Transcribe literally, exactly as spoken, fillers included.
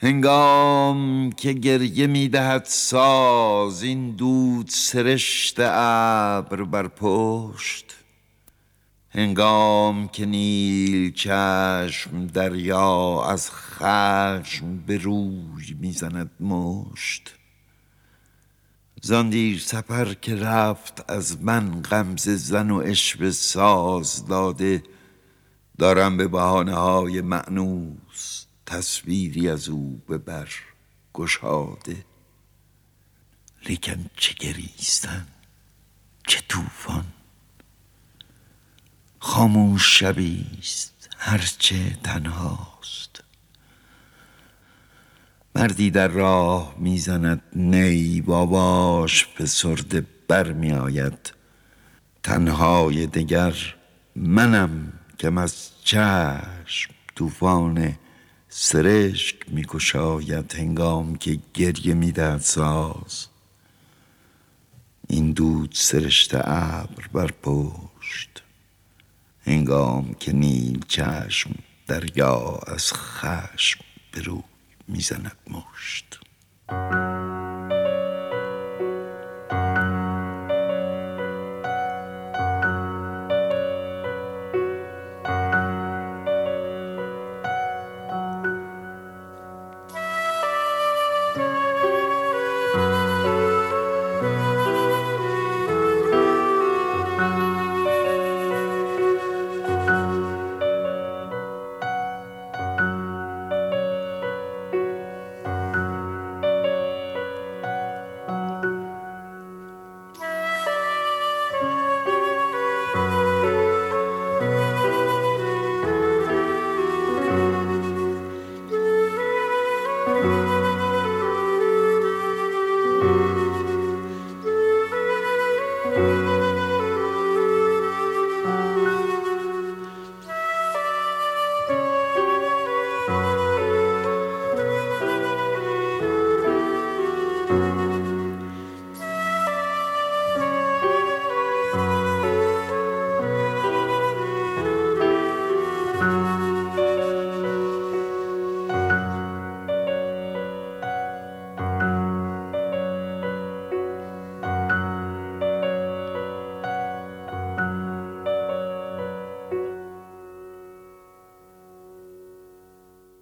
هنگام که گریه می‌دهد ساز این دود سرشت ابر بر پشت، هنگام که نیل چشم دریا از خشم به روی میزند مشت، زان دیر سپر که رفت از من غمزه زن و عشوه ساز داده، دارم به بهانه های مأنوس تصویری از او به بر گشاده. لیکن چه گریستن، چه طوفان، خاموش شبیست هرچه تنهاست. مردی در راه میزند نی، باباش فسرده بر می آید. تنهای دگر منم که از چشم طوفان سرشک می گشاید. هنگام که گریه می دهد ساز این دود سرشت ابر بر پشت، هنگام که نیل چشم دریا از خشم به روی میزند مشت.